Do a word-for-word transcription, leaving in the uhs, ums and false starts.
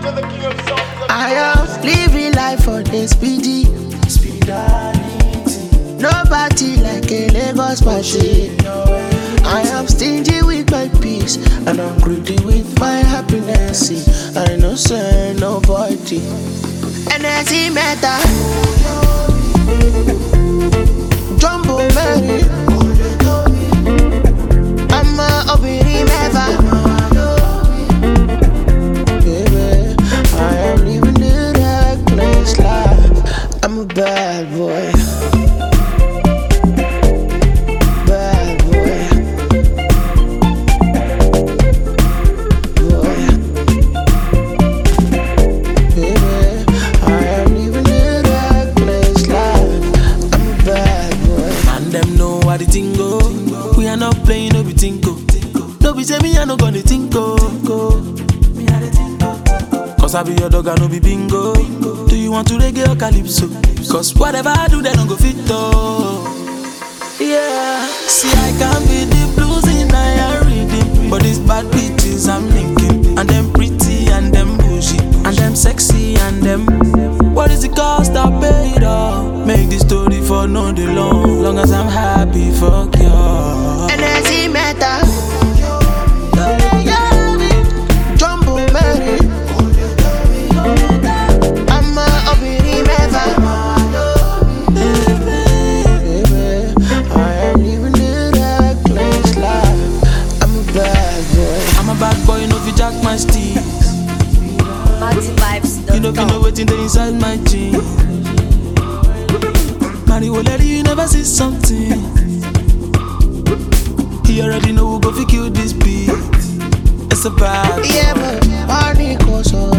I am living life for the speedy. Nobody like a Lagos machine. I am stingy with my peace, and I'm greedy with my happiness. See, I no say nobody. Energy matter. Jumbo Mary. I'm a obiri meva. Baby, I am living the reckless life. I'm a bad boy. The tingo, we are not playing no be tinko. No be say me I no gonna tinko. Cause I be your dog I no be bingo. Do you want to reggae or calypso? Cause whatever I do they don't go fit though. Yeah, see I can be the blues in I rhythm, but these bad bitches I'm linking, and them pretty and them bougie, and them sexy and them. What is the cost I paid off? Make this story for no day long. Long as I'm happy, fuck you. Energy matter. Jumbo Mary. I'm a obiri meva. Baby, I am living the reckless life. I'm a bad boy. I'm a bad boy, no fi jack my sticks. You know, you know waiting there inside my jeans. Mario lady, you never see something. He already know who go fi kill this beat. It's a bad. Yeah, but party goes on.